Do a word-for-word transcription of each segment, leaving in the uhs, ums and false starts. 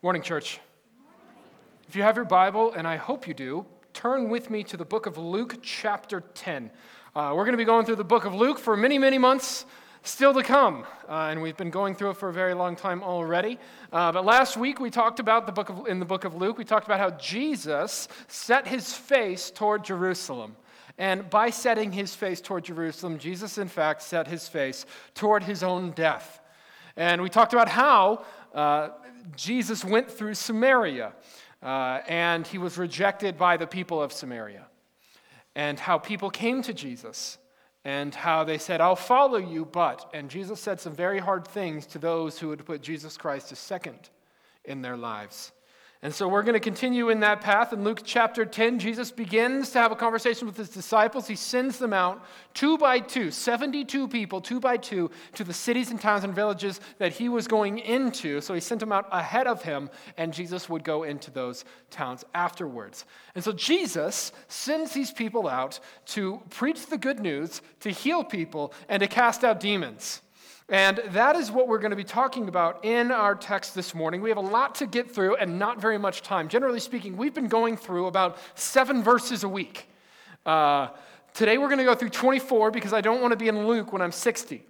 Morning, church. If you have your Bible, and I hope you do, turn with me to the book of Luke, chapter ten. Uh, we're going to be going through the book of Luke for many, many months still to come, uh, and we've been going through it for a very long time already. Uh, but last week we talked about the book of in the book of Luke. We talked about how Jesus set his face toward Jerusalem. And by setting his face toward Jerusalem, Jesus, in fact, set his face toward his own death. And we talked about how uh, Jesus went through Samaria, uh, and he was rejected by the people of Samaria, and how people came to Jesus, and how they said, "I'll follow you, but," and Jesus said some very hard things to those who would put Jesus Christ as second in their lives. And so we're going to continue in that path. In Luke chapter ten, Jesus begins to have a conversation with his disciples. He sends them out two by two, seventy-two people, two by two, to the cities and towns and villages that he was going into. So he sent them out ahead of him, and Jesus would go into those towns afterwards. And so Jesus sends these people out to preach the good news, to heal people, and to cast out demons. And that is what we're going to be talking about in our text this morning. We have a lot to get through and not very much time. Generally speaking, we've been going through about seven verses a week. Uh, today we're going to go through twenty-four because I don't want to be in Luke when I'm sixty.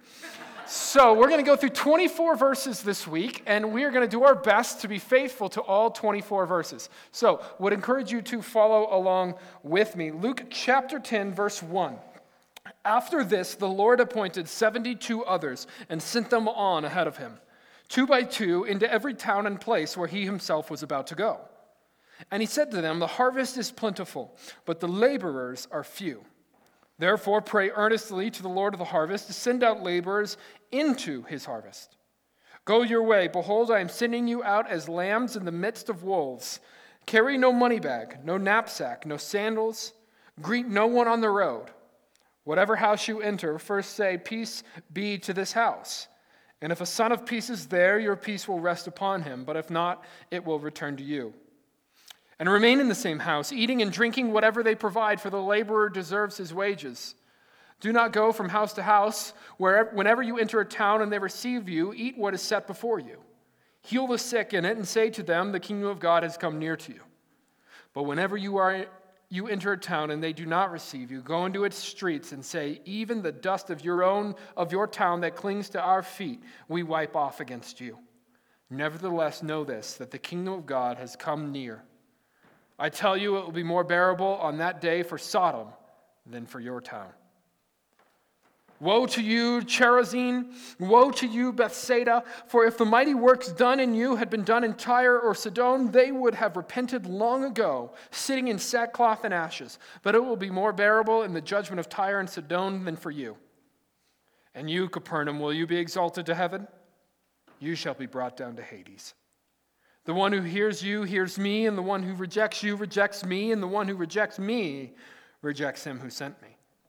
So we're going to go through twenty-four verses this week, and we are going to do our best to be faithful to all twenty-four verses. So would encourage you to follow along with me. Luke chapter ten, verse one. After this, the Lord appointed seventy-two others and sent them on ahead of him, two by two, into every town and place where he himself was about to go. And he said to them, "The harvest is plentiful, but the laborers are few. Therefore, pray earnestly to the Lord of the harvest to send out laborers into his harvest. Go your way. Behold, I am sending you out as lambs in the midst of wolves. Carry no money bag, no knapsack, no sandals. Greet no one on the road. Whatever house you enter, first say, 'Peace be to this house.' And if a son of peace is there, your peace will rest upon him. But if not, it will return to you. And remain in the same house, eating and drinking whatever they provide, for the laborer deserves his wages. Do not go from house to house. Wherever, whenever you enter a town and they receive you, eat what is set before you. Heal the sick in it and say to them, 'The kingdom of God has come near to you.' But whenever you are you enter a town and they do not receive you, go into its streets and say, 'Even the dust of your own of your town that clings to our feet, we wipe off against you.' Nevertheless, know this, that the kingdom of God has come near. I tell you, it will be more bearable on that day for Sodom than for your town. Woe to you, Chorazin! Woe to you, Bethsaida! For if the mighty works done in you had been done in Tyre or Sidon, they would have repented long ago, sitting in sackcloth and ashes. But it will be more bearable in the judgment of Tyre and Sidon than for you. And you, Capernaum, will you be exalted to heaven? You shall be brought down to Hades. The one who hears you hears me, and the one who rejects you rejects me, and the one who rejects me rejects him who sent me."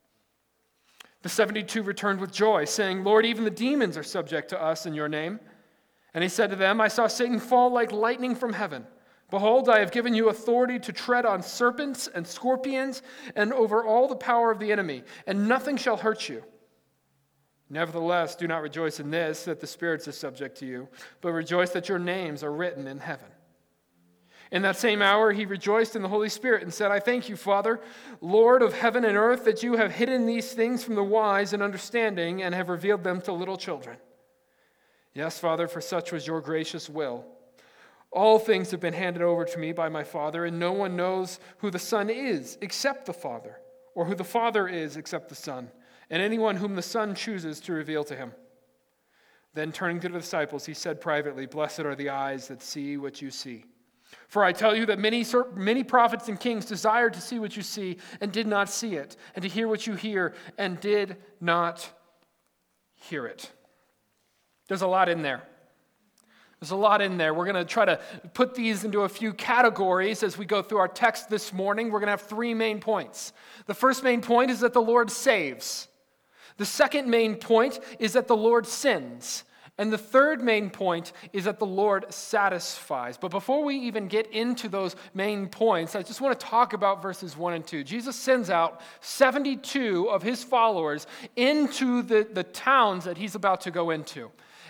The seventy-two returned with joy, saying, "Lord, even the demons are subject to us in your name." And he said to them, "I saw Satan fall like lightning from heaven. Behold, I have given you authority to tread on serpents and scorpions and over all the power of the enemy, and nothing shall hurt you. Nevertheless, do not rejoice in this, that the spirits are subject to you, but rejoice that your names are written in heaven." In that same hour, he rejoiced in the Holy Spirit and said, "I thank you, Father, Lord of heaven and earth, that you have hidden these things from the wise and understanding and have revealed them to little children. Yes, Father, for such was your gracious will. All things have been handed over to me by my Father, and no one knows who the Son is except the Father, or who the Father is except the Son, and anyone whom the Son chooses to reveal to him." Then turning to the disciples, he said privately, "Blessed are the eyes that see what you see. For I tell you that many, many prophets and kings desired to see what you see and did not see it, and to hear what you hear and did not hear it." There's a lot in there. There's a lot in there. We're going to try to put these into a few categories as we go through our text this morning. We're going to have three main points. The first main point is that the Lord saves. The second main point is that the Lord sins. And the third main point is that the Lord satisfies. But before we even get into those main points, I just want to talk about verses one and two. Jesus sends out seventy-two of his followers into the, the towns that he's about to go into.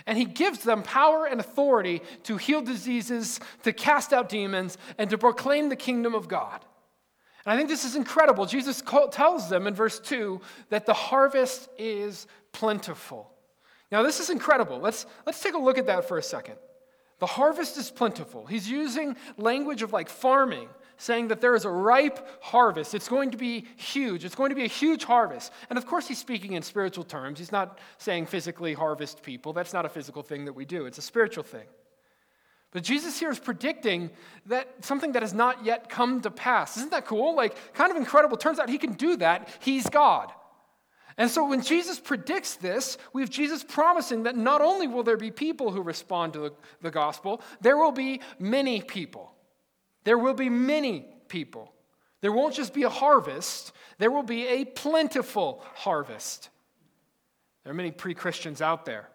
And he gives them power and authority to heal diseases, to cast out demons, and to proclaim the kingdom of God. And I think this is incredible. Jesus tells them in verse two that the harvest is plentiful. Now, this is incredible. Let's, let's take a look at that for a second. The harvest is plentiful. He's using language of like farming, saying that there is a ripe harvest. It's going to be huge. It's going to be a huge harvest. And of course, he's speaking in spiritual terms. He's not saying physically harvest people. That's not a physical thing that we do. It's a spiritual thing. But Jesus here is predicting that something that has not yet come to pass. Isn't that cool? Like, kind of incredible. Turns out he can do that. He's God. And so when Jesus predicts this, we have Jesus promising that not only will there be people who respond to the, the gospel, there will be many people. There will be many people. There won't just be a harvest. There will be a plentiful harvest. There are many pre-Christians out there.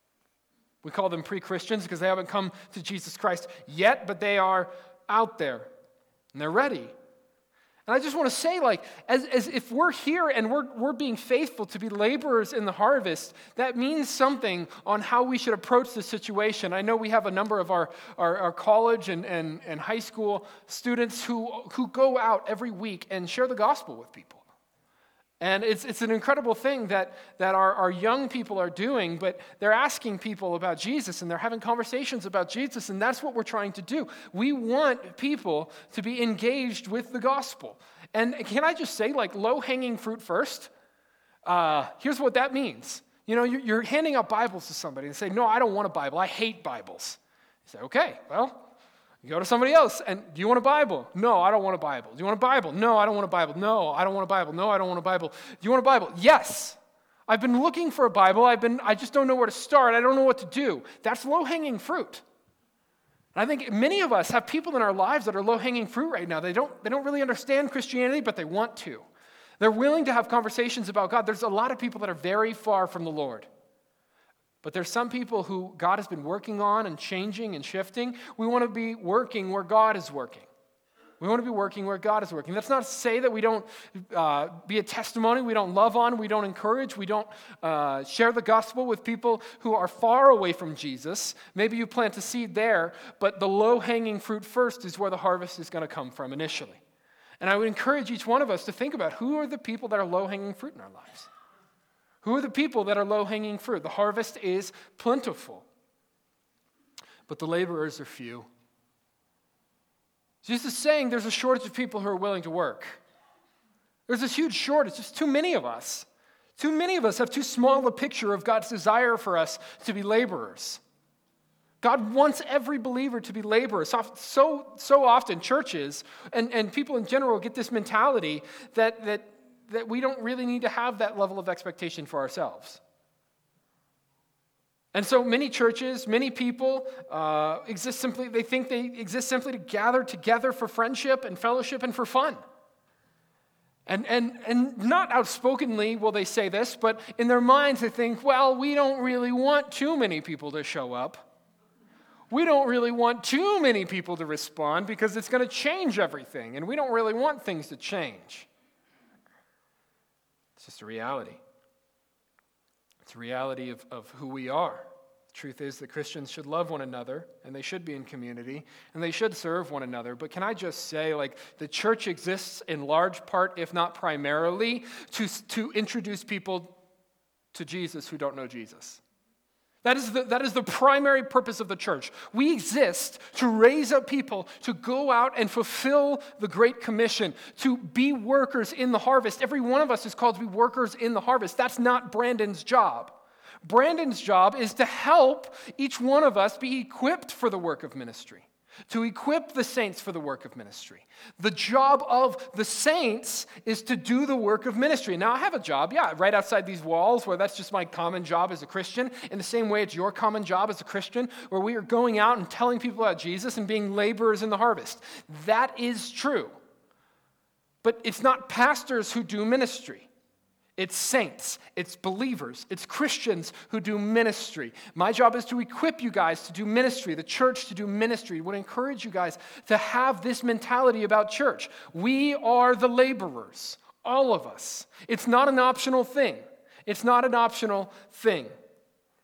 We call them pre-Christians because they haven't come to Jesus Christ yet, but they are out there, and they're ready. And I just want to say, like, as, as if we're here and we're, we're being faithful to be laborers in the harvest, that means something on how we should approach the situation. I know we have a number of our, our, our college and, and, and high school students who, who go out every week and share the gospel with people. And it's it's an incredible thing that, that our, our young people are doing, but they're asking people about Jesus, and they're having conversations about Jesus, and that's what we're trying to do. We want people to be engaged with the gospel. And can I just say, like, low-hanging fruit first? Uh, here's what that means. You know, you're, you're handing out Bibles to somebody and say, no, I don't want a Bible. I hate Bibles. You say, okay, well, you go to somebody else, and do you want a Bible? No, I don't want a Bible. Do you want a Bible? No, I don't want a Bible. No, I don't want a Bible. No, I don't want a Bible. Do you want a Bible? Yes. I've been looking for a Bible. I've been, I just don't know where to start. I don't know what to do. That's low-hanging fruit. And I think many of us have people in our lives that are low-hanging fruit right now. They don't, they don't really understand Christianity, but they want to. They're willing to have conversations about God. There's a lot of people that are very far from the Lord. But there's some people who God has been working on and changing and shifting. We want to be working where God is working. We want to be working where God is working. That's not to say that we don't uh, be a testimony, we don't love on, we don't encourage, we don't uh, share the gospel with people who are far away from Jesus. Maybe you plant a seed there, but the low-hanging fruit first is where the harvest is going to come from initially. And I would encourage each one of us to think about who are the people that are low-hanging fruit in our lives. Who are the people that are low-hanging fruit? The harvest is plentiful, but the laborers are few. Jesus is saying there's a shortage of people who are willing to work. There's this huge shortage. There's too many of us. Too many of us have too small a picture of God's desire for us to be laborers. God wants every believer to be laborers. So, so often churches and, and people in general get this mentality that, that that we don't really need to have that level of expectation for ourselves. And so many churches, many people uh, exist simply, they think they exist simply to gather together for friendship and fellowship and for fun. And, and, and not outspokenly will they say this, but in their minds they think, well, we don't really want too many people to show up. We don't really want too many people to respond because it's going to change everything, and we don't really want things to change. It's just a reality. It's a reality of, of who we are. The truth is that Christians should love one another, and they should be in community, and they should serve one another. But can I just say, like, the church exists in large part, if not primarily, to, to introduce people to Jesus who don't know Jesus. That is, the, that is the primary purpose of the church. We exist to raise up people to go out and fulfill the Great Commission, to be workers in the harvest. Every one of us is called to be workers in the harvest. That's not Brandon's job. Brandon's job is to help each one of us be equipped for the work of ministry, to equip the saints for the work of ministry. The job of the saints is to do the work of ministry. Now, I have a job, yeah, right outside these walls, where that's just my common job as a Christian, in the same way it's your common job as a Christian, where we are going out and telling people about Jesus and being laborers in the harvest. That is true. But it's not pastors who do ministry. It's saints, it's believers, it's Christians who do ministry. My job is to equip you guys to do ministry, the church to do ministry. I would encourage you guys to have this mentality about church. We are the laborers, all of us. It's not an optional thing. It's not an optional thing.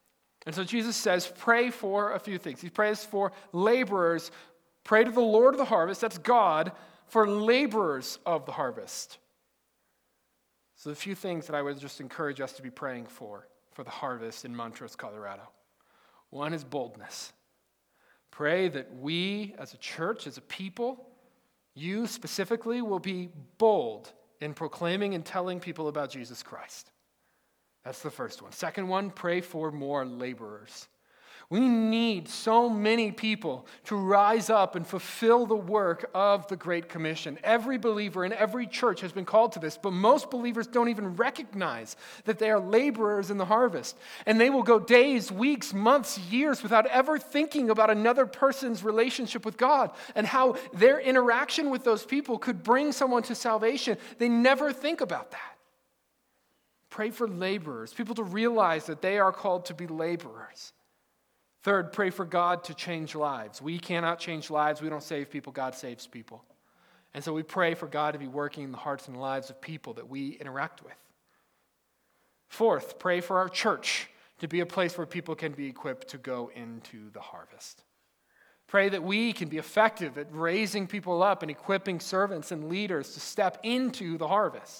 And so Jesus says, pray for a few things. He prays for laborers. Pray to the Lord of the harvest, that's God, for laborers of the harvest. So a few things that I would just encourage us to be praying for, for the harvest in Montrose, Colorado. One is boldness. Pray that we as a church, as a people, you specifically will be bold in proclaiming and telling people about Jesus Christ. That's the first one. Second one, pray for more laborers. We need so many people to rise up and fulfill the work of the Great Commission. Every believer in every church has been called to this, but most believers don't even recognize that they are laborers in the harvest. And they will go days, weeks, months, years without ever thinking about another person's relationship with God and how their interaction with those people could bring someone to salvation. They never think about that. Pray for laborers, people to realize that they are called to be laborers. Third, pray for God to change lives. We cannot change lives. We don't save people. God saves people. And so we pray for God to be working in the hearts and lives of people that we interact with. Fourth, pray for our church to be a place where people can be equipped to go into the harvest. Pray that we can be effective at raising people up and equipping servants and leaders to step into the harvest.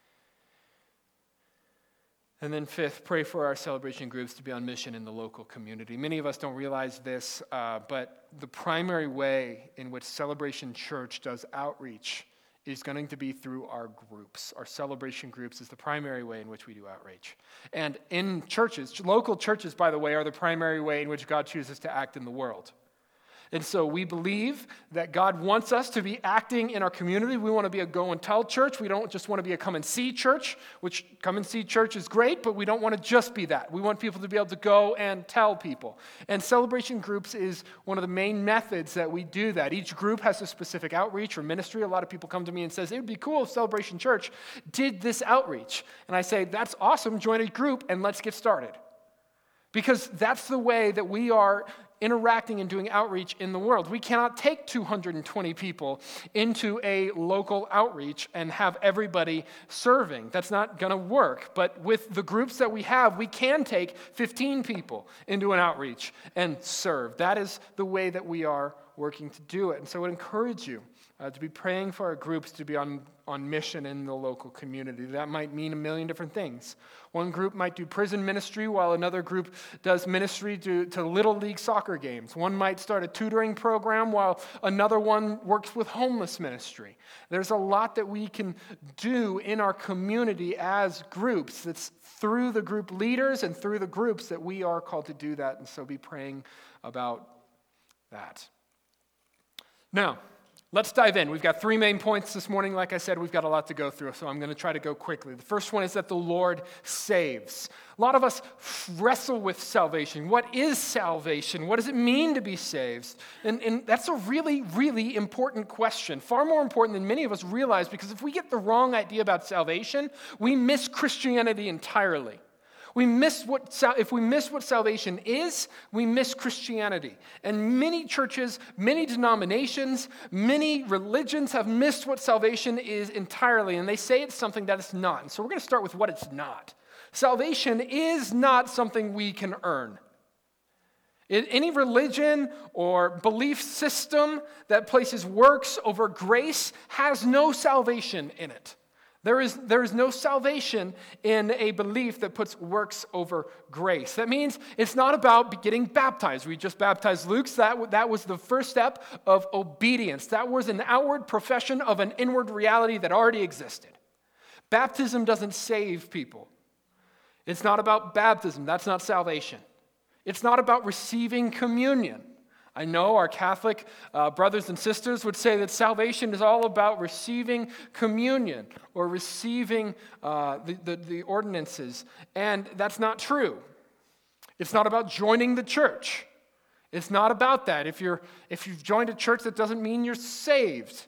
And then fifth, pray for our celebration groups to be on mission in the local community. Many of us don't realize this, uh, but the primary way in which Celebration Church does outreach is going to be through our groups. Our celebration groups is the primary way in which we do outreach. And in churches, local churches, by the way, are the primary way in which God chooses to act in the world. And so we believe that God wants us to be acting in our community. We want to be a go and tell church. We don't just want to be a come and see church, which come and see church is great, but we don't want to just be that. We want people to be able to go and tell people. And celebration groups is one of the main methods that we do that. Each group has a specific outreach or ministry. A lot of people come to me and says, it would be cool if Celebration Church did this outreach. And I say, that's awesome. Join a group and let's get started. Because that's the way that we are interacting and doing outreach in the world. We cannot take two hundred twenty people into a local outreach and have everybody serving. That's not going to work. But with the groups that we have, we can take fifteen people into an outreach and serve. That is the way that we are working to do it. And so I would encourage you uh, to be praying for our groups to be on, on mission in the local community. That might mean a million different things. One group might do prison ministry while another group does ministry to, to Little League soccer games. One might start a tutoring program while another one works with homeless ministry. There's a lot that we can do in our community as groups. That's through the group leaders and through the groups that we are called to do that. And so be praying about that. Now, let's dive in. We've got three main points this morning. Like I said, we've got a lot to go through, so I'm going to try to go quickly. The first one is that the Lord saves. A lot of us wrestle with salvation. What is salvation? What does it mean to be saved? And, and that's a really, really important question. Far more important than many of us realize, because if we get the wrong idea about salvation, we miss Christianity entirely. We miss what, if we miss what salvation is, we miss Christianity. And many churches, many denominations, many religions have missed what salvation is entirely, and they say it's something that it's not. And so we're going to start with what it's not. Salvation is not something we can earn. In any religion or belief system that places works over grace has no salvation in it. There is, there is no salvation in a belief that puts works over grace. That means it's not about getting baptized. We just baptized Luke. So that, that was the first step of obedience. That was an outward profession of an inward reality that already existed. Baptism doesn't save people. It's not about baptism. That's not salvation. It's not about receiving communion. I know our Catholic uh, brothers and sisters would say that salvation is all about receiving communion or receiving uh, the, the, the ordinances, and that's not true. It's not about joining the church. It's not about that. If you're if you've joined a church, that doesn't mean you're saved.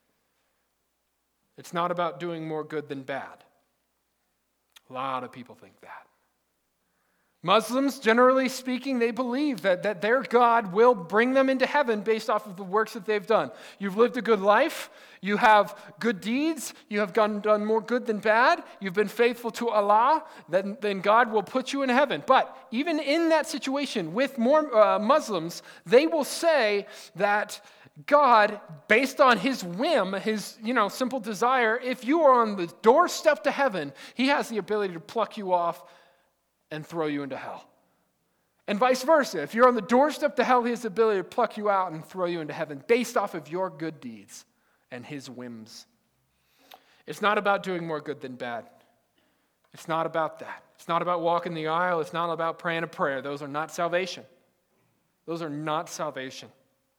It's not about doing more good than bad. A lot of people think that. Muslims, generally speaking, they believe that, that their God will bring them into heaven based off of the works that they've done. You've lived a good life. You have good deeds. You have done, done more good than bad. You've been faithful to Allah. Then, then God will put you in heaven. But even in that situation with more uh, Muslims, they will say that God, based on his whim, his you know simple desire, if you are on the doorstep to heaven, he has the ability to pluck you off and throw you into hell. And vice versa. If you're on the doorstep to hell, he has the ability to pluck you out and throw you into heaven based off of your good deeds and his whims. It's not about doing more good than bad. It's not about that. It's not about walking the aisle. It's not about praying a prayer. Those are not salvation. Those are not salvation.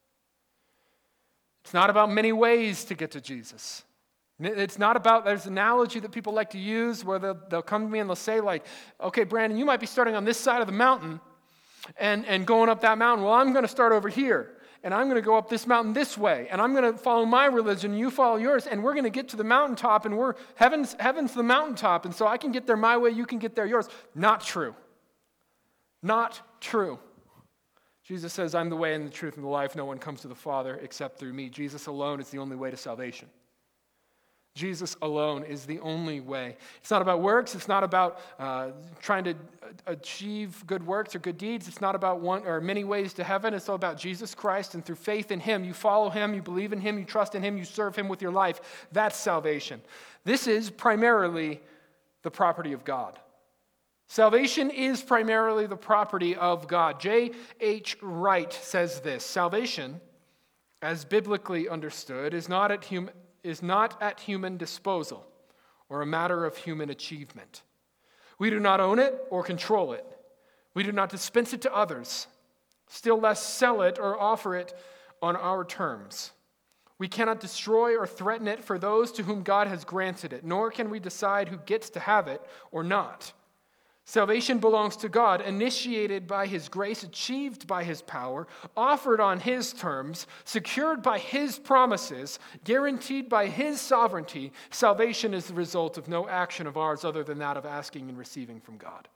It's not about many ways to get to Jesus. It's not about, there's an analogy that people like to use where they'll, they'll come to me and they'll say like, okay, Brandon, you might be starting on this side of the mountain and, and going up that mountain. Well, I'm going to start over here and I'm going to go up this mountain this way and I'm going to follow my religion and you follow yours and we're going to get to the mountaintop and we're, heaven's, heaven's the mountaintop and so I can get there my way, you can get there yours. Not true. Not true. Jesus says, I'm the way and the truth and the life. No one comes to the Father except through me. Jesus alone is the only way to salvation. Jesus alone is the only way. It's not about works. It's not about uh, trying to achieve good works or good deeds. It's not about one or many ways to heaven. It's all about Jesus Christ, and through faith in him, you follow him, you believe in him, you trust in him, you serve him with your life. That's salvation. This is primarily the property of God. Salvation is primarily the property of God. J H Wright says this: salvation, as biblically understood, is not at human is not at human disposal or a matter of human achievement. We do not own it or control it. We do not dispense it to others, still less sell it or offer it on our terms. We cannot destroy or threaten it for those to whom God has granted it, nor can we decide who gets to have it or not. Salvation belongs to God, initiated by his grace, achieved by his power, offered on his terms, secured by his promises, guaranteed by his sovereignty. Salvation is the result of no action of ours other than that of asking and receiving from God.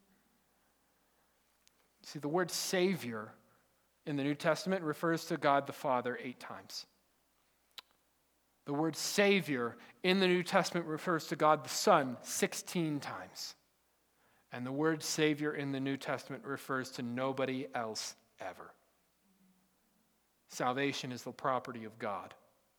See, the word Savior in the New Testament refers to God the Father eight times. The word Savior in the New Testament refers to God the Son sixteen times. And the word Savior in the New Testament refers to nobody else ever. Salvation is the property of God.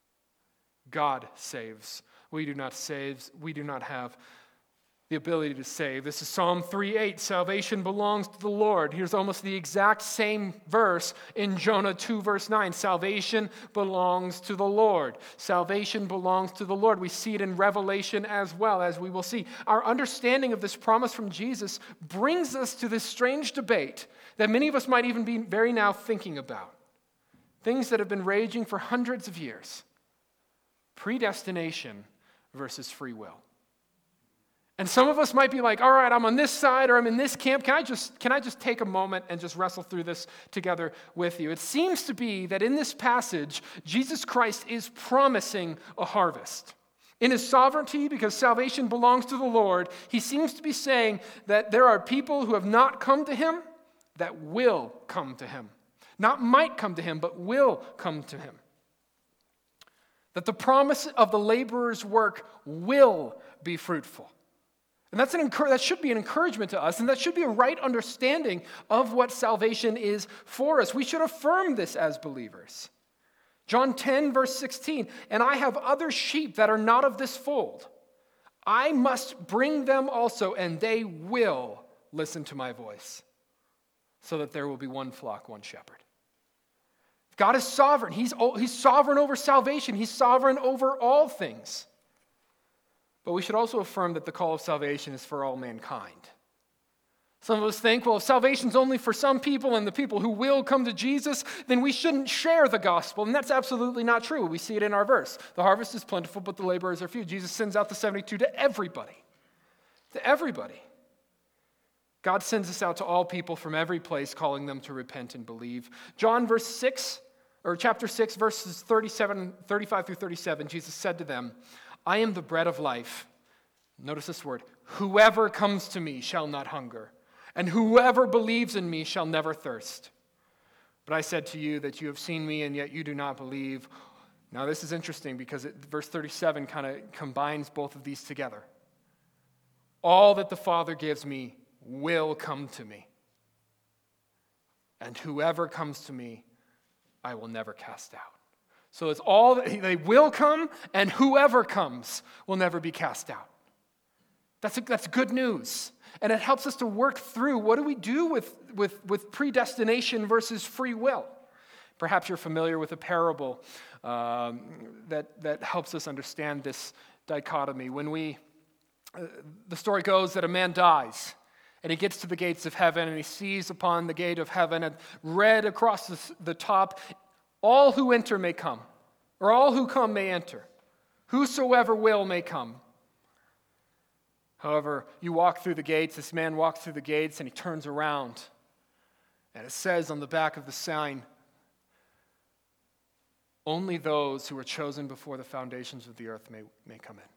God saves. We do not save. We do not have the ability to save. This is Psalm three eight. Salvation belongs to the Lord. Here's almost the exact same verse in Jonah two verse nine. Salvation belongs to the Lord. Salvation belongs to the Lord. We see it in Revelation as well, as we will see. Our understanding of this promise from Jesus brings us to this strange debate that many of us might even be very now thinking about. Things that have been raging for hundreds of years. Predestination versus free will. And some of us might be like, all right, I'm on this side or I'm in this camp. Can I just can I just take a moment and just wrestle through this together with you? It seems to be that in this passage, Jesus Christ is promising a harvest. In his sovereignty, because salvation belongs to the Lord, he seems to be saying that there are people who have not come to him that will come to him. Not might come to him, but will come to him. That the promise of the laborer's work will be fruitful. And that's an that should be an encouragement to us, and that should be a right understanding of what salvation is for us. We should affirm this as believers. John ten, verse sixteen, and I have other sheep that are not of this fold. I must bring them also, and they will listen to my voice, so that there will be one flock, one shepherd. God is sovereign. He's, he's sovereign over salvation. He's sovereign over all things. But we should also affirm that the call of salvation is for all mankind. Some of us think, well, if salvation's only for some people and the people who will come to Jesus, then we shouldn't share the gospel. And that's absolutely not true. We see it in our verse. The harvest is plentiful, but the laborers are few. Jesus sends out the seventy-two to everybody. To everybody. God sends us out to all people from every place, calling them to repent and believe. John verse six, or chapter six, verses thirty-seven, thirty-five through thirty-seven, Jesus said to them, I am the bread of life. Notice this word. Whoever comes to me shall not hunger. And whoever believes in me shall never thirst. But I said to you that you have seen me, and yet you do not believe. Now this is interesting because it, verse thirty-seven kind of combines both of these together. All that the Father gives me will come to me. And whoever comes to me, I will never cast out. So it's all, they will come, and whoever comes will never be cast out. That's, a, that's good news. And it helps us to work through what do we do with, with, with predestination versus free will. Perhaps you're familiar with a parable um, that, that helps us understand this dichotomy. When we, uh, the story goes that a man dies, and he gets to the gates of heaven, and he sees upon the gate of heaven, and read across the, the top, all who enter may come, or all who come may enter. Whosoever will may come. However, you walk through the gates, this man walks through the gates, and he turns around. And it says on the back of the sign, only those who were chosen before the foundations of the earth may, may come in.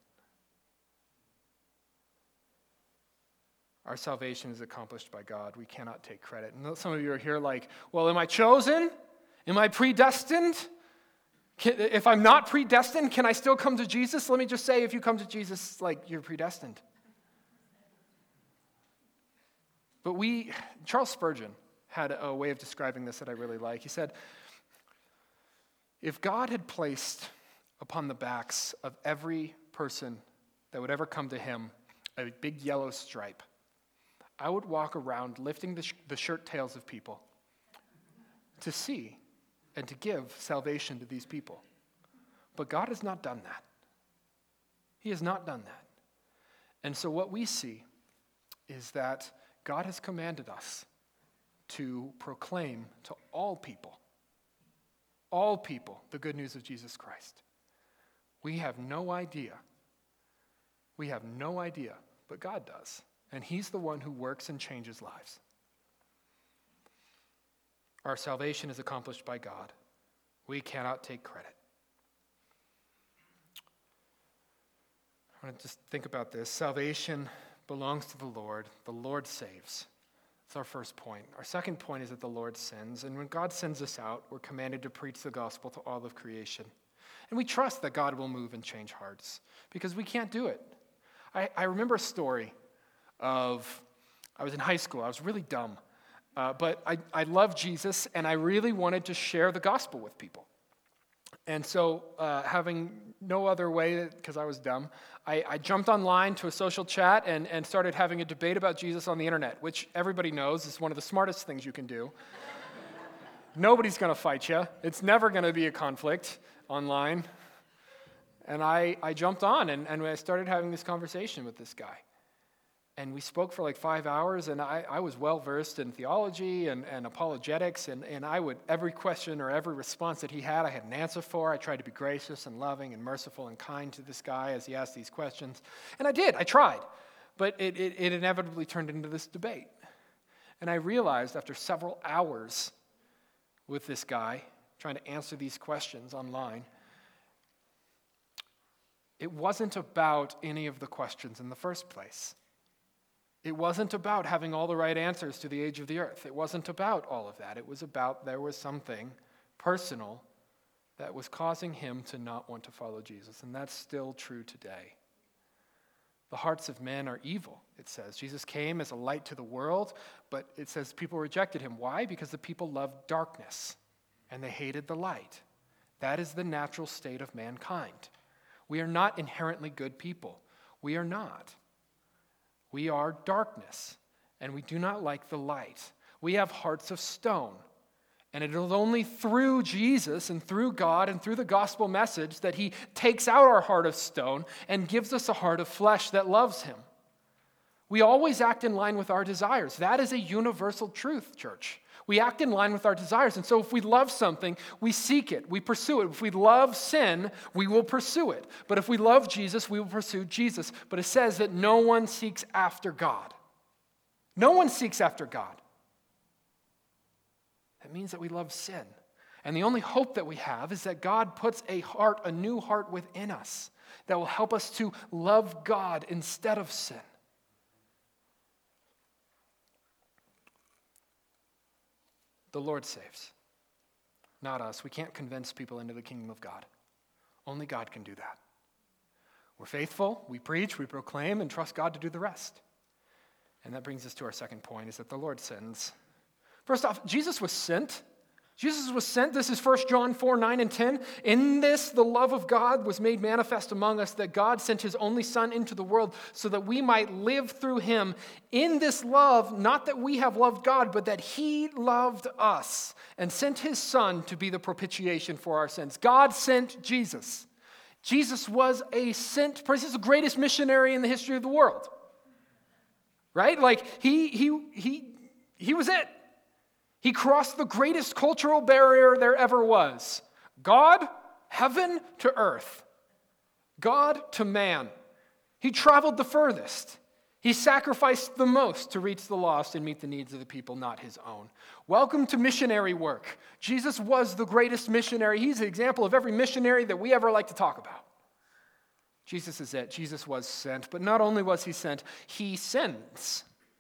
Our salvation is accomplished by God. We cannot take credit. And some of you are here like, well, am I chosen? Am I predestined? Can, if I'm not predestined, can I still come to Jesus? Let me just say, if you come to Jesus, like, you're predestined. But we, Charles Spurgeon had a way of describing this that I really like. He said, if God had placed upon the backs of every person that would ever come to him a big yellow stripe, I would walk around lifting the, sh- the shirt tails of people to see and to give salvation to these people. But God has not done that. He has not done that. And so what we see is that God has commanded us to proclaim to all people, all people, the good news of Jesus Christ. We have no idea. We have no idea, but God does. And he's the one who works and changes lives. Our salvation is accomplished by God. We cannot take credit. I want to just think about this. Salvation belongs to the Lord. The Lord saves. That's our first point. Our second point is that the Lord sends. And when God sends us out, we're commanded to preach the gospel to all of creation. And we trust that God will move and change hearts because we can't do it. I, I remember a story of, I was in high school. I was really dumb. Uh, but I, I loved Jesus, and I really wanted to share the gospel with people. And so, uh, having no other way, because I was dumb, I, I jumped online to a social chat and, and started having a debate about Jesus on the internet, which everybody knows is one of the smartest things you can do. Nobody's going to fight you. It's never going to be a conflict online. And I, I jumped on, and, and I started having this conversation with this guy. And we spoke for like five hours, and I, I was well-versed in theology and, and apologetics, and, and I would, every question or every response that he had, I had an answer for. I tried to be gracious and loving and merciful and kind to this guy as he asked these questions. And I did, I tried. But it, it, it inevitably turned into this debate. And I realized after several hours with this guy, trying to answer these questions online, it wasn't about any of the questions in the first place. It wasn't about having all the right answers to the age of the earth. It wasn't about all of that. It was about there was something personal that was causing him to not want to follow Jesus. And that's still true today. The hearts of men are evil, it says. Jesus came as a light to the world, but it says people rejected him. Why? Because the people loved darkness, and they hated the light. That is the natural state of mankind. We are not inherently good people. We are not. We are darkness, and we do not like the light. We have hearts of stone, and it is only through Jesus and through God and through the gospel message that he takes out our heart of stone and gives us a heart of flesh that loves him. We always act in line with our desires. That is a universal truth, church. We act in line with our desires, and so if we love something, we seek it, we pursue it. If we love sin, we will pursue it. But if we love Jesus, we will pursue Jesus. But it says that no one seeks after God. No one seeks after God. That means that we love sin. And the only hope that we have is that God puts a heart, a new heart within us that will help us to love God instead of sin. The Lord saves, not us. We can't convince people into the kingdom of God. Only God can do that. We're faithful, we preach, we proclaim, and trust God to do the rest. And that brings us to our second point, is that the Lord sends. First off, Jesus was sent. Jesus was sent. This is First John four, nine, and ten. In this, the love of God was made manifest among us, that God sent his only Son into the world so that we might live through him. In this love, not that we have loved God, but that he loved us and sent his Son to be the propitiation for our sins. God sent Jesus. Jesus was a sent person. He's the greatest missionary in the history of the world. Right? Like, he, he, he, he was it. He crossed the greatest cultural barrier there ever was. God, heaven to earth. God to man. He traveled the furthest. He sacrificed the most to reach the lost and meet the needs of the people, not his own. Welcome to missionary work. Jesus was the greatest missionary. He's an example of every missionary that we ever like to talk about. Jesus is it. Jesus was sent. But not only was he sent, he sends.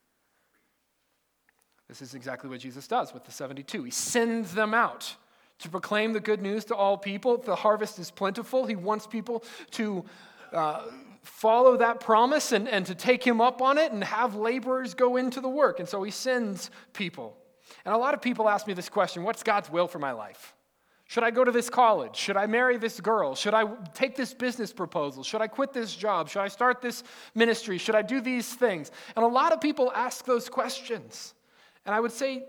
This is exactly what Jesus does with the seventy-two. He sends them out to proclaim the good news to all people. The harvest is plentiful. He wants people to uh, follow that promise and, and to take him up on it and have laborers go into the work. And so he sends people. And a lot of people ask me this question: what's God's will for my life? Should I go to this college? Should I marry this girl? Should I take this business proposal? Should I quit this job? Should I start this ministry? Should I do these things? And a lot of people ask those questions. And I would say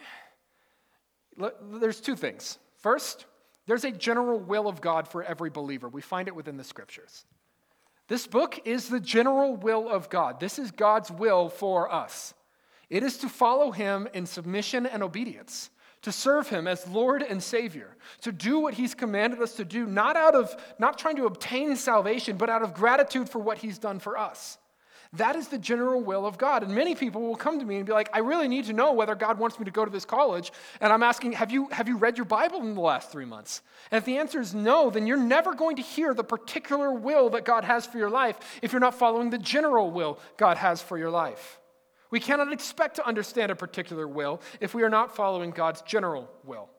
there's two things. First, there's a general will of God for every believer. We find it within the scriptures. This book is the general will of God. This is God's will for us. It is to follow him in submission and obedience, to serve him as Lord and Savior, to do what he's commanded us to do, not out of not trying to obtain salvation, but out of gratitude for what he's done for us. That is the general will of God. And many people will come to me and be like, I really need to know whether God wants me to go to this college. And I'm asking, have you, have you read your Bible in the last three months? And if the answer is no, then you're never going to hear the particular will that God has for your life if you're not following the general will God has for your life. We cannot expect to understand a particular will if we are not following God's general will.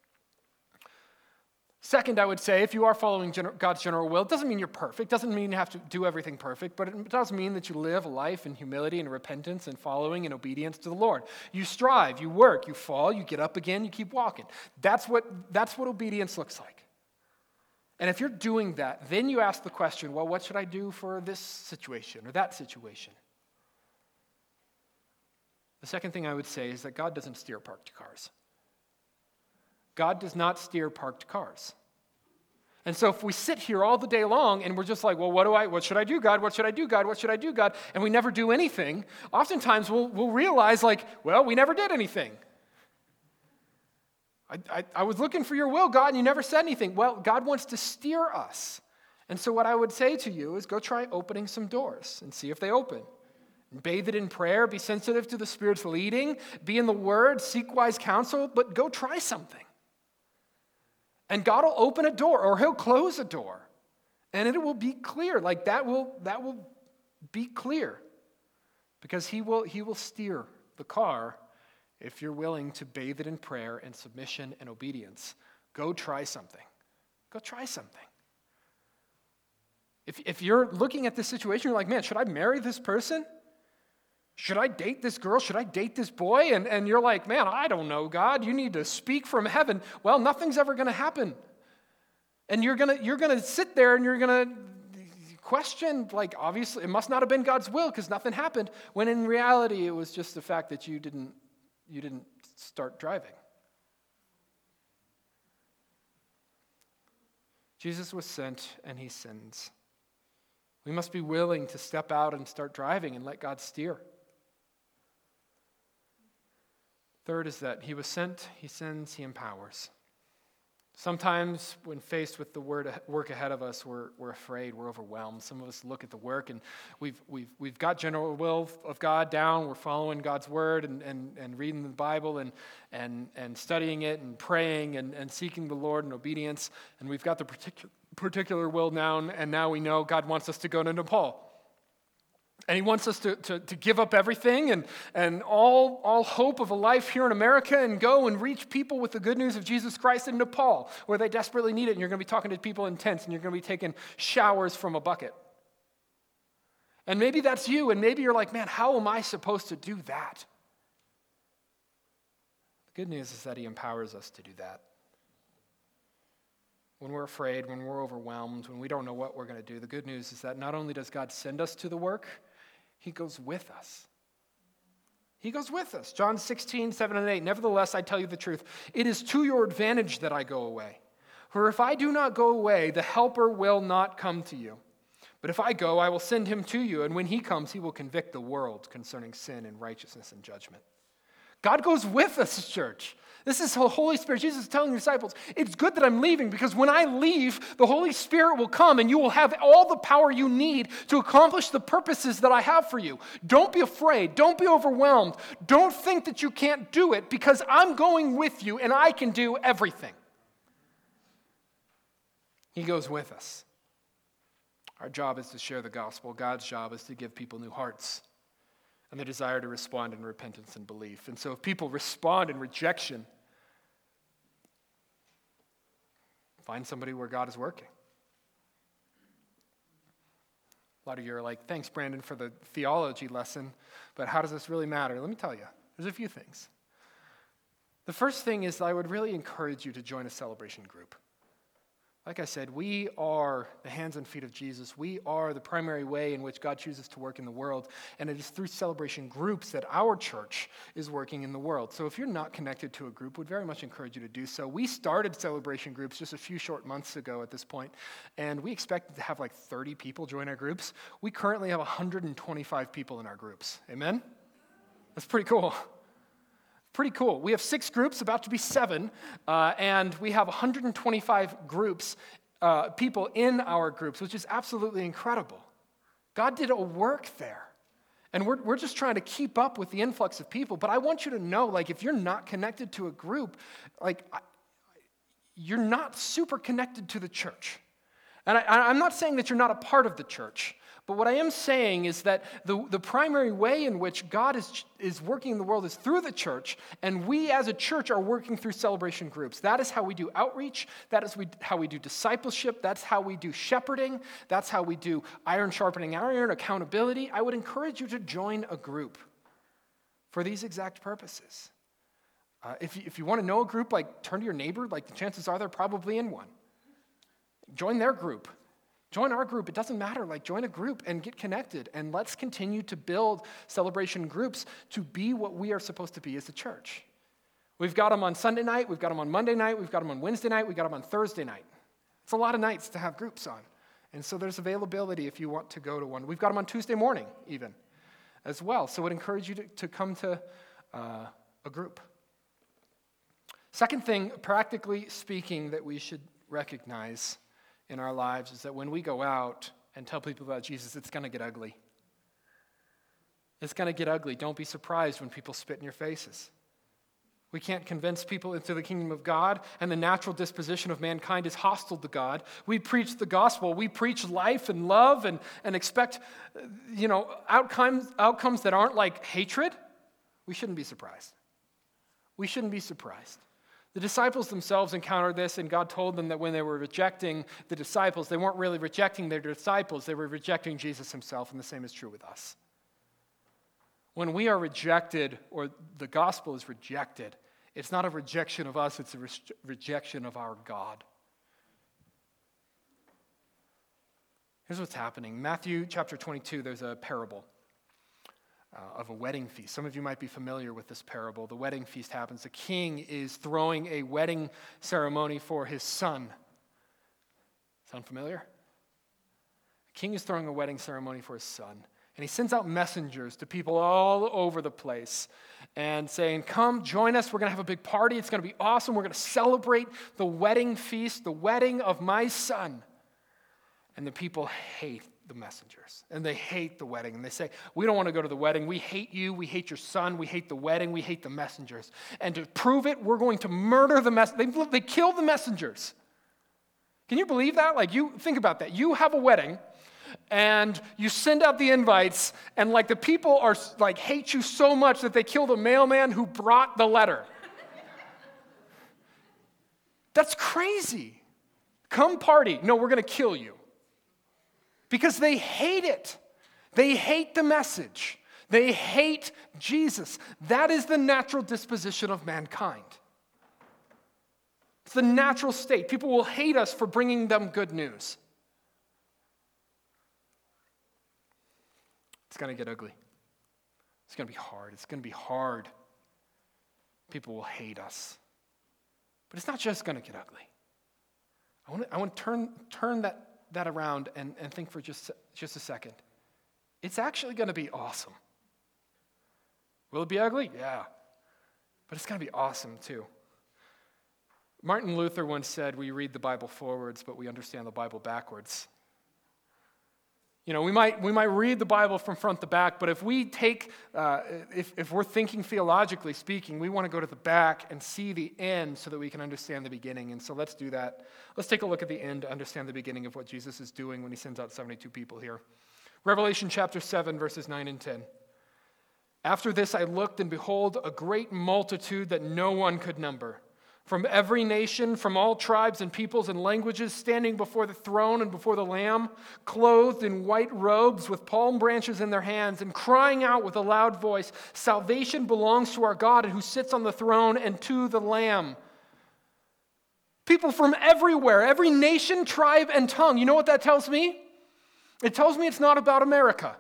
Second, I would say, if you are following God's general will, it doesn't mean you're perfect, doesn't mean you have to do everything perfect, but it does mean that you live a life in humility and repentance and following and obedience to the Lord. You strive, you work, you fall, you get up again, you keep walking. That's what, that's what obedience looks like. And if you're doing that, then you ask the question, well, what should I do for this situation or that situation? The second thing I would say is that God doesn't steer parked cars. God does not steer parked cars. And so if we sit here all the day long and we're just like, well, what do I, what should I do, God? What should I do, God? What should I do, God? And we never do anything, oftentimes we'll, we'll realize like, well, we never did anything. I, I, I was looking for your will, God, and you never said anything. Well, God wants to steer us. And so what I would say to you is go try opening some doors and see if they open. Bathe it in prayer, be sensitive to the Spirit's leading, be in the Word, seek wise counsel, but go try something. And God will open a door, or he'll close a door. And it will be clear. Like that will that will be clear. Because he will he will steer the car if you're willing to bathe it in prayer and submission and obedience. Go try something. Go try something. If if you're looking at this situation, you're like, man, should I marry this person? Should I date this girl? Should I date this boy? And, and you're like, man, I don't know, God. You need to speak from heaven. Well, nothing's ever going to happen. And you're going to you're going to sit there and you're going to question, like, obviously, it must not have been God's will because nothing happened, when in reality, it was just the fact that you didn't you didn't start driving. Jesus was sent, and he sends. We must be willing to step out and start driving and let God steer. Third is that he was sent, he sends, he empowers. Sometimes when faced with the word, work ahead of us, we're, we're afraid, we're overwhelmed. Some of us look at the work and we've, we've, we've got general will of God down. We're following God's word and, and, and reading the Bible and, and, and studying it and praying and, and seeking the Lord in obedience. And we've got the particular, particular will down, and now we know God wants us to go to Nepal. And he wants us to, to, to give up everything and, and all, all hope of a life here in America and go and reach people with the good news of Jesus Christ in Nepal, where they desperately need it, and you're going to be talking to people in tents, and you're going to be taking showers from a bucket. And maybe that's you, and maybe you're like, man, how am I supposed to do that? The good news is that he empowers us to do that. When we're afraid, when we're overwhelmed, when we don't know what we're going to do, the good news is that not only does God send us to the work, he goes with us. He goes with us. John sixteen, seven and eight, nevertheless, I tell you the truth. It is to your advantage that I go away. For if I do not go away, the helper will not come to you. But if I go, I will send him to you, and when he comes, he will convict the world concerning sin and righteousness and judgment. God goes with us, church. This is the Holy Spirit. Jesus is telling the disciples, it's good that I'm leaving because when I leave, the Holy Spirit will come and you will have all the power you need to accomplish the purposes that I have for you. Don't be afraid. Don't be overwhelmed. Don't think that you can't do it because I'm going with you and I can do everything. He goes with us. Our job is to share the gospel. God's job is to give people new hearts and the desire to respond in repentance and belief. And so if people respond in rejection, find somebody where God is working. A lot of you are like, thanks, Brandon, for the theology lesson, but how does this really matter? Let me tell you, there's a few things. The first thing is I would really encourage you to join a celebration group. Like I said, we are the hands and feet of Jesus. We are the primary way in which God chooses to work in the world, and it is through celebration groups that our church is working in the world. So if you're not connected to a group, we'd very much encourage you to do so. We started celebration groups just a few short months ago at this point, and we expected to have like thirty people join our groups. We currently have one hundred twenty-five people in our groups. Amen? That's pretty cool. Pretty cool. We have six groups, about to be seven, uh, and we have one hundred twenty-five groups, uh, people in our groups, which is absolutely incredible. God did a work there, and we're we're just trying to keep up with the influx of people. But I want you to know, like, if you're not connected to a group, like, I, you're not super connected to the church. And I, I'm not saying that you're not a part of the church. But what I am saying is that the, the primary way in which God is, is working in the world is through the church, and we as a church are working through celebration groups. That is how we do outreach. That is we, how we do discipleship. That's how we do shepherding. That's how we do iron sharpening iron, accountability. I would encourage you to join a group for these exact purposes. Uh, if, you, if you want to know a group, like turn to your neighbor, like the chances are they're probably in one. Join their group. Join our group. It doesn't matter. Like, join a group and get connected. And let's continue to build celebration groups to be what we are supposed to be as a church. We've got them on Sunday night. We've got them on Monday night. We've got them on Wednesday night. We've got them on Thursday night. It's a lot of nights to have groups on. And so there's availability if you want to go to one. We've got them on Tuesday morning even as well. So I would encourage you to, to come to uh, a group. Second thing, practically speaking, that we should recognize in our lives is that when we go out and tell people about Jesus, it's going to get ugly. It's going to get ugly. Don't be surprised when people spit in your faces. We can't convince people into the kingdom of God, and the natural disposition of mankind is hostile to God. We preach the gospel. We preach life and love and, and expect, you know, outcomes, outcomes that aren't like hatred. We shouldn't be surprised. We shouldn't be surprised. The disciples themselves encountered this, and God told them that when they were rejecting the disciples, they weren't really rejecting their disciples, they were rejecting Jesus himself, and the same is true with us. When we are rejected, or the gospel is rejected, it's not a rejection of us, it's a re- rejection of our God. Here's what's happening. Matthew chapter twenty-two, there's a parable Uh, of a wedding feast. Some of you might be familiar with this parable. The wedding feast happens. The king is throwing a wedding ceremony for his son. Sound familiar? The king is throwing a wedding ceremony for his son. And he sends out messengers to people all over the place and saying, come, join us. We're going to have a big party. It's going to be awesome. We're going to celebrate the wedding feast, the wedding of my son. And the people hate the messengers, and they hate the wedding, and they say, we don't want to go to the wedding. We hate you. We hate your son. We hate the wedding. We hate the messengers. And to prove it, we're going to murder the messengers. They, they kill the messengers. Can you believe that? Like, you think about that. You have a wedding. and you send out the invites, and like the people are like hate you so much that they kill the mailman who brought the letter. That's crazy. Come party. No, we're going to kill you. Because they hate it. They hate the message. They hate Jesus. That is the natural disposition of mankind. It's the natural state. People will hate us for bringing them good news. It's going to get ugly. It's going to be hard. It's going to be hard. People will hate us. But it's not just going to get ugly. I want to, I want to turn, turn that, that around and, and think for just, just a second. It's actually going to be awesome. Will it be ugly? Yeah. But it's going to be awesome too. Martin Luther once said, we read the Bible forwards, but we understand the Bible backwards. You know, we might we might read the Bible from front to back, but if we take, uh, if, if we're thinking theologically speaking, we want to go to the back and see the end so that we can understand the beginning. And so let's do that. Let's take a look at the end to understand the beginning of what Jesus is doing when he sends out seventy-two people here. Revelation chapter seven, verses nine and ten. After this I looked, and behold, a great multitude that no one could number, from every nation, from all tribes and peoples and languages, standing before the throne and before the Lamb, clothed in white robes with palm branches in their hands, and crying out with a loud voice, "Salvation belongs to our God who sits on the throne and to the Lamb." People from everywhere, every nation, tribe, and tongue. You know what that tells me? It tells me it's not about America.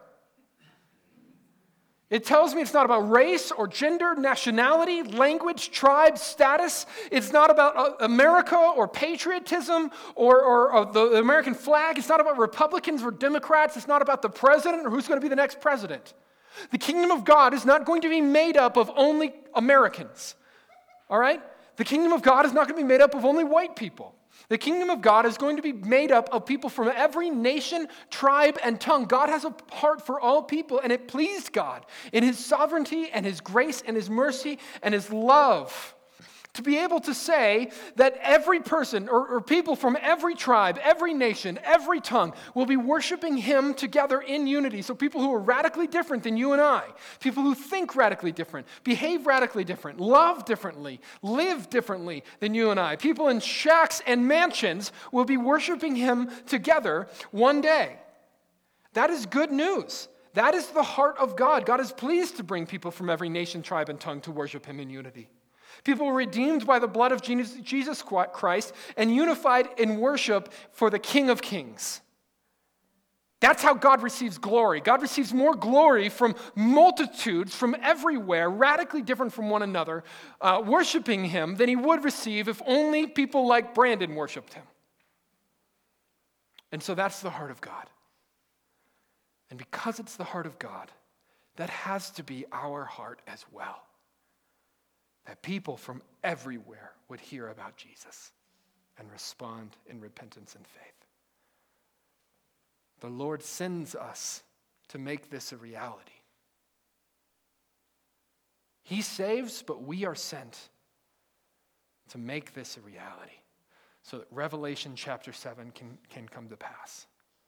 It tells me it's not about race or gender, nationality, language, tribe, status. It's not about America or patriotism or, or, or the American flag. It's not about Republicans or Democrats. It's not about the president or who's going to be the next president. The kingdom of God is not going to be made up of only Americans. All right? The kingdom of God is not going to be made up of only white people. The kingdom of God is going to be made up of people from every nation, tribe, and tongue. God has a heart for all people, and it pleased God in his sovereignty and his grace and his mercy and his love to be able to say that every person or, or people from every tribe, every nation, every tongue will be worshiping him together in unity. So people who are radically different than you and I, people who think radically different, behave radically different, love differently, live differently than you and I, people in shacks and mansions will be worshiping him together one day. That is good news. That is the heart of God. God is pleased to bring people from every nation, tribe, and tongue to worship him in unity. People redeemed by the blood of Jesus Christ and unified in worship for the King of Kings. That's how God receives glory. God receives more glory from multitudes from everywhere, radically different from one another, uh, worshiping him than he would receive if only people like Brandon worshiped him. And so that's the heart of God. And because it's the heart of God, that has to be our heart as well. That people from everywhere would hear about Jesus and respond in repentance and faith. The Lord sends us to make this a reality. He saves, but we are sent to make this a reality so that Revelation chapter seven can, can come to pass.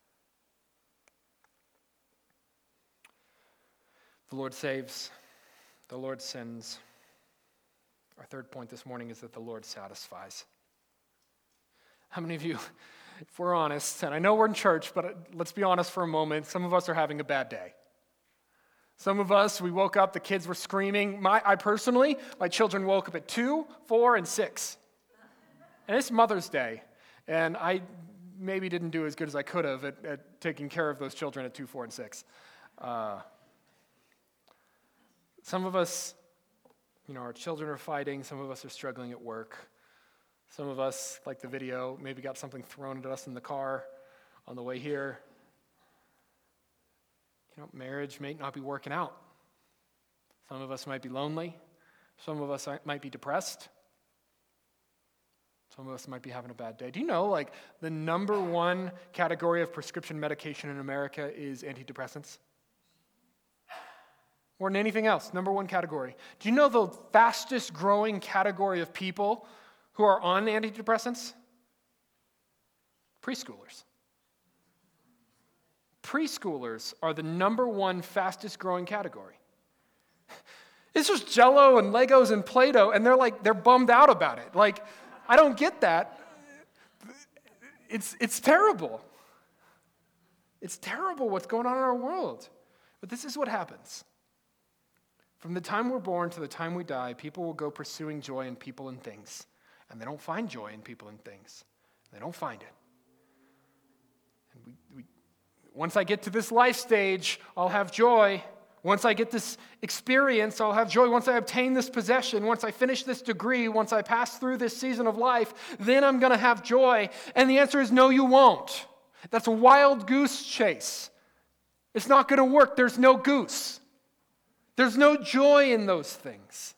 The Lord saves, the Lord sends. Our third point this morning is that the Lord satisfies. How many of you, if we're honest, and I know we're in church, but let's be honest for a moment, some of us are having a bad day. Some of us, we woke up, the kids were screaming. My, I personally, my children woke up at two, four, and six. And it's Mother's Day, and I maybe didn't do as good as I could have at, at taking care of those children at two, four, and six. Uh, some of us, you know, our children are fighting. Some of us are struggling at work. Some of us, like the video, maybe got something thrown at us in the car on the way here. You know, marriage may not be working out. Some of us might be lonely. Some of us might be depressed. Some of us might be having a bad day. Do you know, like, the number one category of prescription medication in America is antidepressants? More than anything else, number one category. Do you know the fastest growing category of people who are on antidepressants? Preschoolers. preschoolers are the number one fastest growing category. It's just Jell-O and Legos and Play-Doh, and they're like, they're bummed out about it. Like, I don't get that. It's, it's terrible. It's terrible what's going on in our world. But this is what happens. From the time we're born to the time we die, people will go pursuing joy in people and things. And they don't find joy in people and things. They don't find it. And we, we, once I get to this life stage, I'll have joy. Once I get this experience, I'll have joy. Once I obtain this possession, once I finish this degree, once I pass through this season of life, then I'm going to have joy. And the answer is no, you won't. That's a wild goose chase. It's not going to work. There's no goose. There's no joy in those things.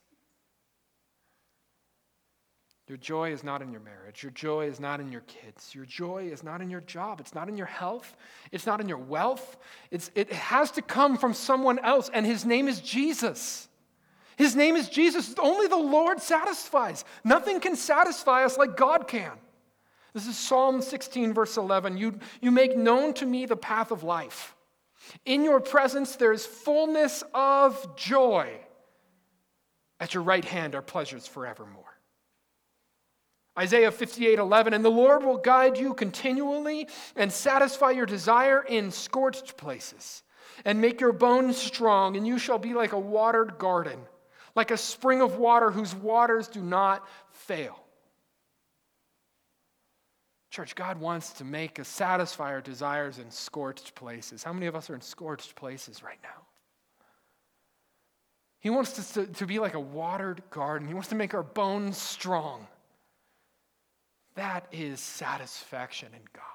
Your joy is not in your marriage. Your joy is not in your kids. Your joy is not in your job. It's not in your health. It's not in your wealth. It's, it has to come from someone else, and his name is Jesus. His name is Jesus. Only the Lord satisfies. Nothing can satisfy us like God can. This is Psalm sixteen, verse eleven. You, you make known to me the path of life. In your presence there is fullness of joy. At your right hand are pleasures forevermore. Isaiah fifty-eight eleven, and the Lord will guide you continually and satisfy your desire in scorched places and make your bones strong, and you shall be like a watered garden, like a spring of water whose waters do not fail. Church, God wants to make us satisfy our desires in scorched places. How many of us are in scorched places right now? He wants us to, to be like a watered garden. He wants to make our bones strong. That is satisfaction in God.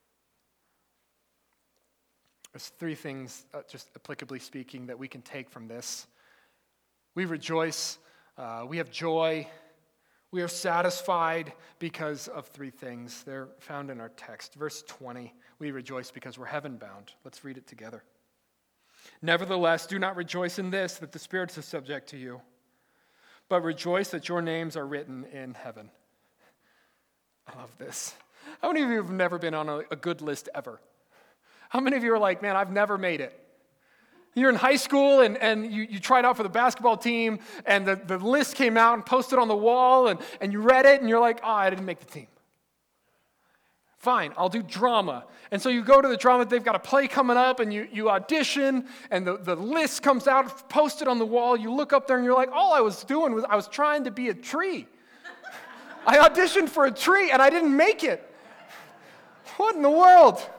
There's three things, uh, just applicably speaking, that we can take from this. We rejoice. Uh, we have joy. We are satisfied because of three things. They're found in our text. Verse twenty, we rejoice because we're heaven-bound. Let's read it together. Nevertheless, do not rejoice in this, that the spirits are subject to you, but rejoice that your names are written in heaven. I love this. How many of you have never been on a, a good list ever? How many of you are like, man, I've never made it? You're in high school and, and you, you tried out for the basketball team and the, the list came out and posted on the wall and, and you read it and you're like, oh, I didn't make the team. Fine, I'll do drama. And so you go to the drama, they've got a play coming up and you, you audition and the, the list comes out, posted on the wall. You look up there and you're like, all I was doing was I was trying to be a tree. I auditioned for a tree and I didn't make it. What in the world?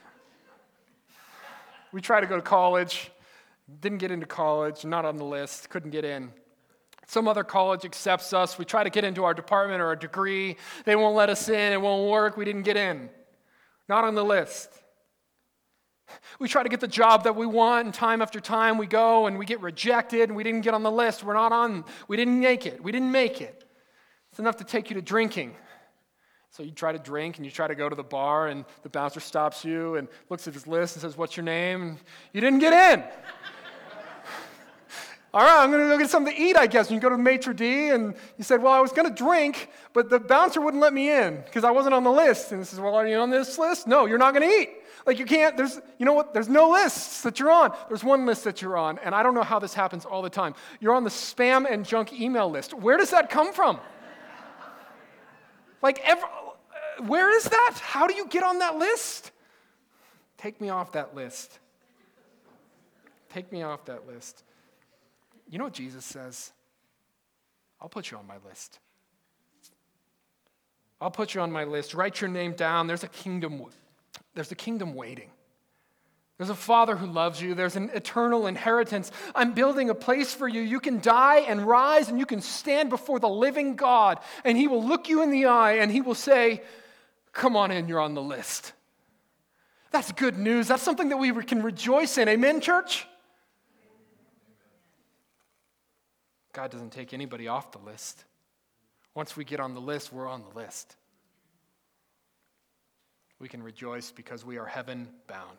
We tried to go to college. Didn't get into college, not on the list, couldn't get in. Some other college accepts us. We try to get into our department or a degree. They won't let us in. It won't work. We didn't get in. Not on the list. We try to get the job that we want, and time after time we go and we get rejected, and we didn't get on the list. We're not on. We didn't make it. We didn't make it. It's enough to take you to drinking. So you try to drink, and you try to go to the bar, and the bouncer stops you and looks at his list and says, what's your name? And you didn't get in. All right, I'm going to go get something to eat, I guess. And you go to maitre d', and you said, well, I was going to drink, but the bouncer wouldn't let me in because I wasn't on the list. And he says, well, are you on this list? No, you're not going to eat. Like, you can't, there's, you know what, there's no lists that you're on. There's one list that you're on, and I don't know how this happens all the time. You're on the spam and junk email list. Where does that come from? Like, every, where is that? How do you get on that list? Take me off that list. Take me off that list. You know what Jesus says? I'll put you on my list. I'll put you on my list. Write your name down. There's a kingdom, there's a kingdom waiting. There's a Father who loves you. There's an eternal inheritance. I'm building a place for you. You can die and rise, and you can stand before the living God, and he will look you in the eye, and he will say, come on in, you're on the list. That's good news. That's something that we can rejoice in. Amen, church? God doesn't take anybody off the list. Once we get on the list, we're on the list. We can rejoice because we are heaven bound.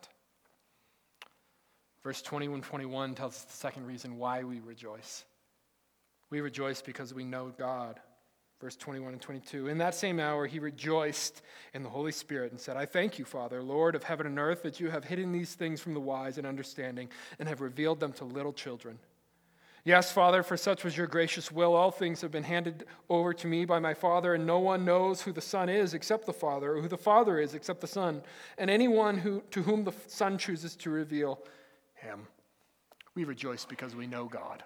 Verse twenty-one twenty-one tells us the second reason why we rejoice. We rejoice because we know God. Verse twenty-one and twenty-two, in that same hour he rejoiced in the Holy Spirit and said, I thank you, Father, Lord of heaven and earth, that you have hidden these things from the wise and understanding and have revealed them to little children. Yes, Father, for such was your gracious will. All things have been handed over to me by my Father, and no one knows who the Son is except the Father, or who the Father is except the Son, and anyone who, to whom the Son chooses to reveal him. We rejoice because we know God.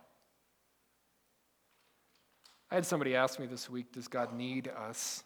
I had somebody ask me this week, does God need us?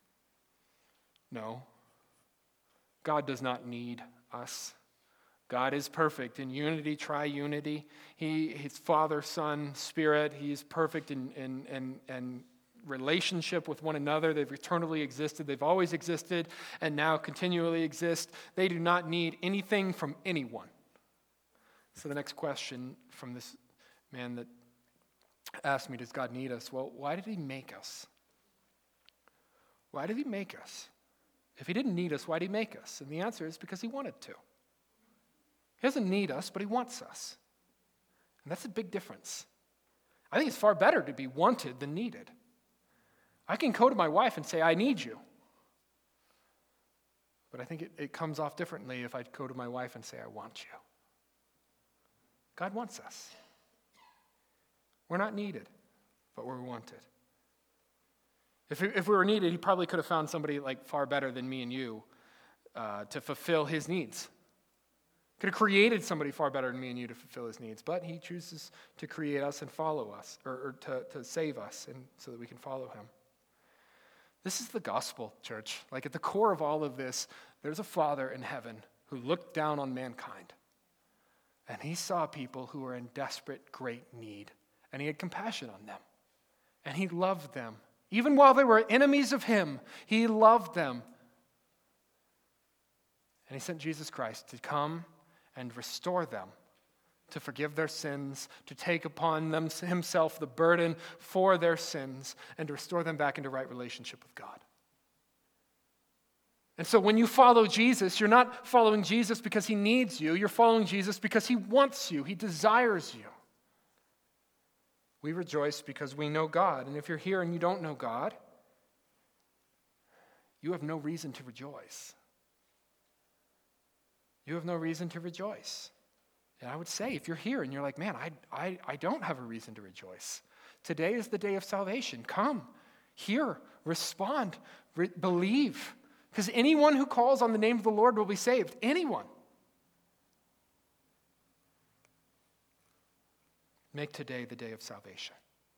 No. God does not need us. God is perfect in unity, triunity. He, His Father, Son, Spirit. He is perfect in, in, in, in relationship with one another. They've eternally existed. They've always existed and now continually exist. They do not need anything from anyone. So the next question from this man that asked me, does God need us? Well, why did he make us? Why did he make us? If he didn't need us, why did he make us? And the answer is because he wanted to. He doesn't need us, but he wants us. And that's a big difference. I think it's far better to be wanted than needed. I can go to my wife and say, I need you. But I think it, it comes off differently if I go to my wife and say, I want you. God wants us. We're not needed, but we're wanted. If, if we were needed, he probably could have found somebody like far better than me and you uh, to fulfill his needs. Could have created somebody far better than me and you to fulfill his needs, but he chooses to create us and follow us, or, or to, to save us, and so that we can follow him. This is the gospel, church. Like at the core of all of this, there's a Father in heaven who looked down on mankind, and he saw people who were in desperate, great need. And he had compassion on them. And he loved them. Even while they were enemies of him, he loved them. And he sent Jesus Christ to come and restore them, to forgive their sins, to take upon them himself the burden for their sins, and to restore them back into right relationship with God. And so when you follow Jesus, you're not following Jesus because he needs you. You're following Jesus because he wants you. He desires you. We rejoice because we know God. And if you're here and you don't know God, you have no reason to rejoice. You have no reason to rejoice. And I would say, if you're here and you're like, man, I, I, I don't have a reason to rejoice. Today is the day of salvation. Come, hear, respond, re- believe. Because anyone who calls on the name of the Lord will be saved. Anyone. Make today the day of salvation.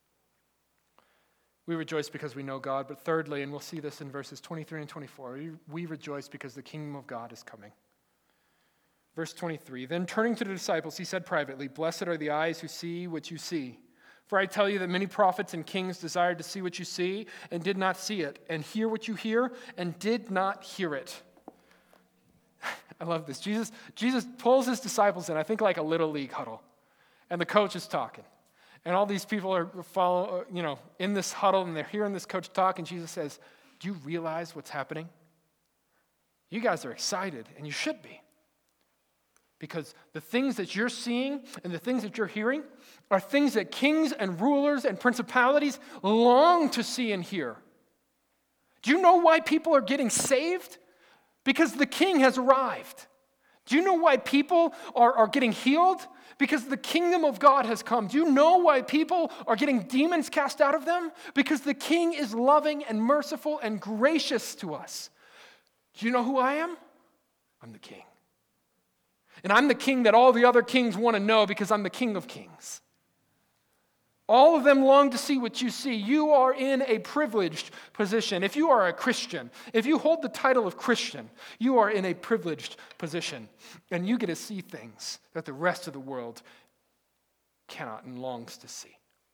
We rejoice because we know God, but thirdly, and we'll see this in verses twenty-three and twenty-four, we, we rejoice because the kingdom of God is coming. Verse twenty-three, then turning to the disciples, he said privately, blessed are the eyes who see what you see. For I tell you that many prophets and kings desired to see what you see and did not see it, and hear what you hear and did not hear it. I love this. Jesus, Jesus pulls his disciples in, I think like a little league huddle. And the coach is talking. And all these people are follow, you know, in this huddle, and they're hearing this coach talk, and Jesus says, do you realize what's happening? You guys are excited, and you should be. Because the things that you're seeing and the things that you're hearing are things that kings and rulers and principalities long to see and hear. Do you know why people are getting saved? Because the king has arrived. Do you know why people are, are getting healed? Because the kingdom of God has come. Do you know why people are getting demons cast out of them? Because the king is loving and merciful and gracious to us. Do you know who I am? I'm the king. And I'm the king that all the other kings want to know because I'm the king of kings. All of them long to see what you see. You are in a privileged position. If you are a Christian, if you hold the title of Christian, you are in a privileged position. And you get to see things that the rest of the world cannot and longs to see.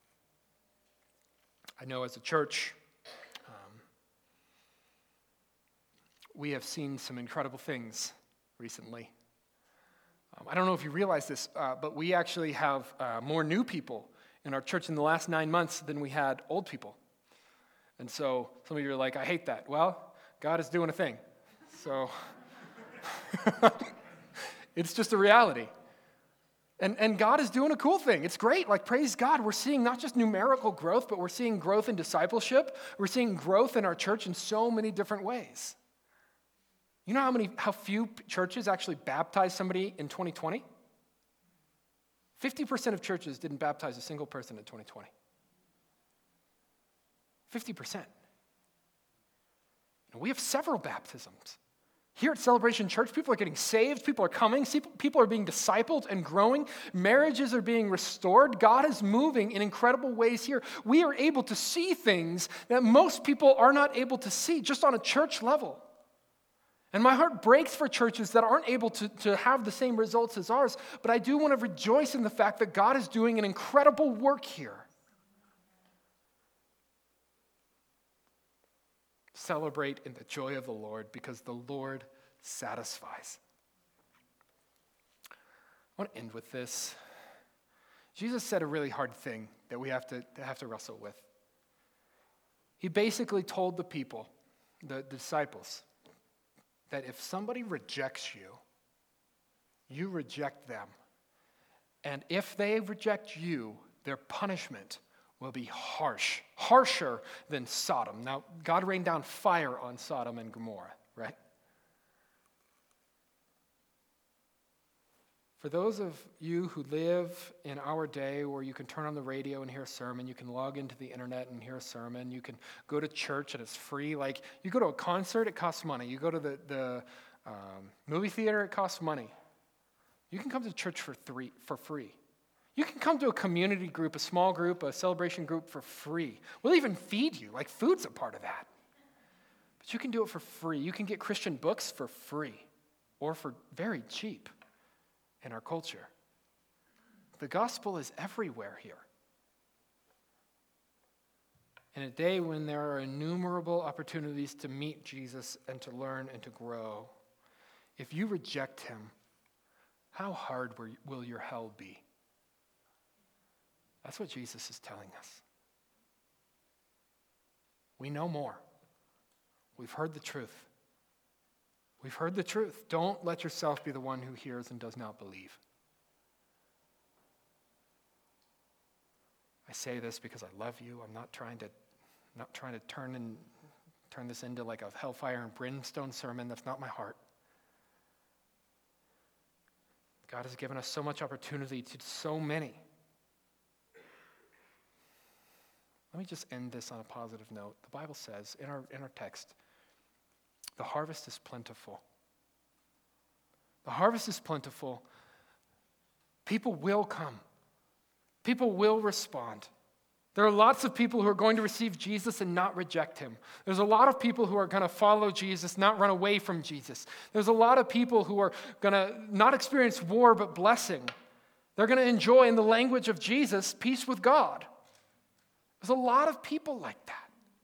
I know as a church, um, we have seen some incredible things recently. Um, I don't know if you realize this, uh, but we actually have uh, more new people in our church in the last nine months than we had old people. And so some of you are like, I hate that. Well, God is doing a thing. So it's just a reality. And, and God is doing a cool thing. It's great. Like, praise God. We're seeing not just numerical growth, but we're seeing growth in discipleship. We're seeing growth in our church in so many different ways. You know how many, how few churches actually baptized somebody in twenty twenty? fifty percent of churches didn't baptize a single person in twenty twenty. fifty percent. And we have several baptisms. Here at Celebration Church, people are getting saved, people are coming, people are being discipled and growing, marriages are being restored. God is moving in incredible ways here. We are able to see things that most people are not able to see just on a church level. And my heart breaks for churches that aren't able to, to have the same results as ours, but I do want to rejoice in the fact that God is doing an incredible work here. Celebrate in the joy of the Lord, because the Lord satisfies. I want to end with this. Jesus said a really hard thing that we have to, have to wrestle with. He basically told the people, the, the disciples, that if somebody rejects you, you reject them. And if they reject you, their punishment will be harsh, harsher than Sodom. Now, God rained down fire on Sodom and Gomorrah, right? For those of you who live in our day where you can turn on the radio and hear a sermon, you can log into the internet and hear a sermon, you can go to church and it's free. Like, you go to a concert, it costs money. You go to the, the um, movie theater, it costs money. You can come to church for three, for free. You can come to a community group, a small group, a celebration group for free. We'll even feed you, like food's a part of that. But you can do it for free. You can get Christian books for free or for very cheap in our culture. The gospel is everywhere here. In a day when there are innumerable opportunities to meet Jesus and to learn and to grow, if you reject him, how hard will your hell be? That's what Jesus is telling us. We know more. We've heard the truth. We've heard the truth. Don't let yourself be the one who hears and does not believe. I say this because I love you. I'm not trying to, not trying to turn and turn this into like a hellfire and brimstone sermon. That's not my heart. God has given us so much opportunity to so many. Let me just end this on a positive note. The Bible says in our, in our text, the harvest is plentiful. The harvest is plentiful. People will come. People will respond. There are lots of people who are going to receive Jesus and not reject him. There's a lot of people who are going to follow Jesus, not run away from Jesus. There's a lot of people who are going to not experience war but blessing. They're going to enjoy, in the language of Jesus, peace with God. There's a lot of people like that.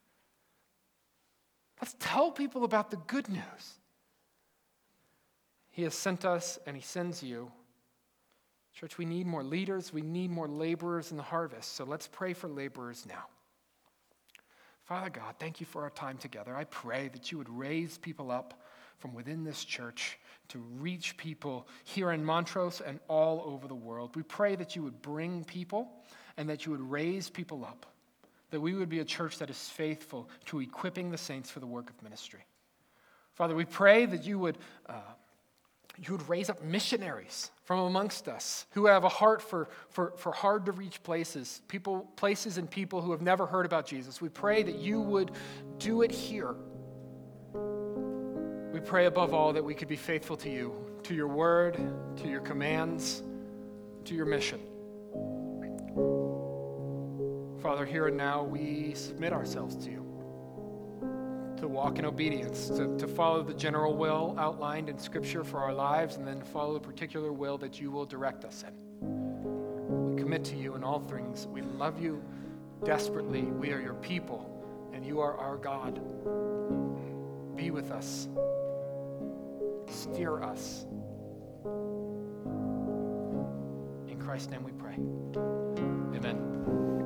Let's tell people about the good news. He has sent us and he sends you. Church, we need more leaders. We need more laborers in the harvest. So let's pray for laborers now. Father God, thank you for our time together. I pray that you would raise people up from within this church to reach people here in Montrose and all over the world. We pray that you would bring people and that you would raise people up, that we would be a church that is faithful to equipping the saints for the work of ministry. Father, we pray that you would, uh, you would raise up missionaries from amongst us who have a heart for, for, for hard-to-reach places, people, places and people who have never heard about Jesus. We pray that you would do it here. We pray above all that we could be faithful to you, to your word, to your commands, to your mission. Father, here and now, we submit ourselves to you, to walk in obedience, to, to follow the general will outlined in Scripture for our lives, and then follow the particular will that you will direct us in. We commit to you in all things. We love you desperately. We are your people, and you are our God. Be with us. Steer us. In Christ's name we pray. Amen.